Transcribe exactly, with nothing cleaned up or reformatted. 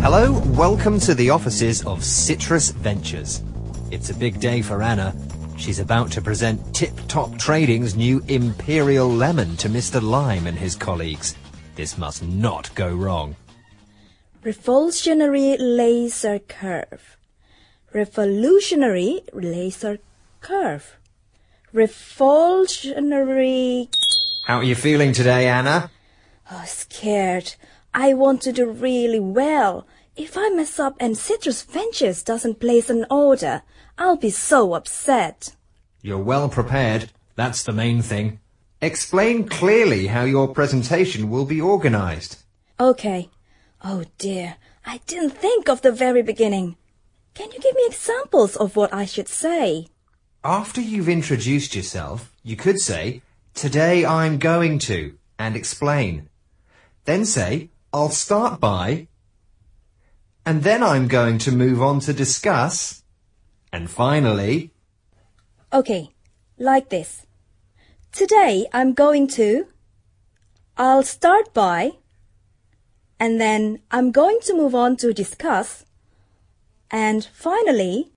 Hello, welcome to the offices of Citrus Ventures. It's a big day for Anna. She's about to present Tip Top Trading's new Imperial Lemon to Mister Lime and his colleagues. This must not go wrong. Revolutionary laser curve. Revolutionary laser curve. Revolutionary... How are you feeling today, Anna? Oh, scared. I want to do really well. If I mess up and Citrus Ventures doesn't place an order, I'll be so upset. You're well prepared. That's the main thing. Explain clearly how your presentation will be organized. Okay. Oh dear, I didn't think of the very beginning. Can you give me examples of what I should say? After you've introduced yourself, you could say, "Today I'm going to," and explain. Then say, "I'll start by," and then I'm going to move on to discuss, and finally... Okay, like this. Today I'm going to, I'll start by, and then I'm going to move on to discuss, and finally